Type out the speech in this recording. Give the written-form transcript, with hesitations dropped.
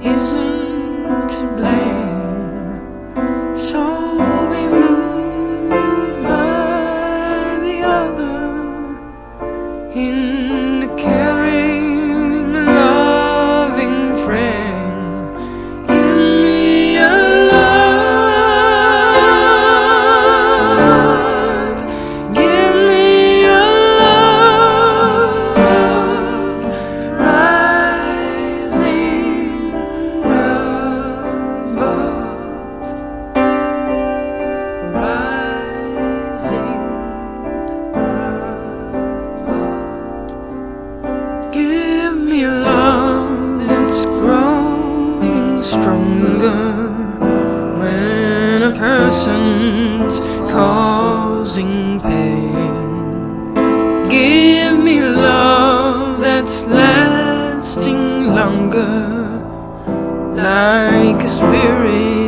isn't to blame. So be moved by the other in the caring, loving frame. Give me a love, give me a love, rising above, rising above. Give me a love that's growing stronger when a person's causing pain. Give me a love that's lasting longer, like a spirit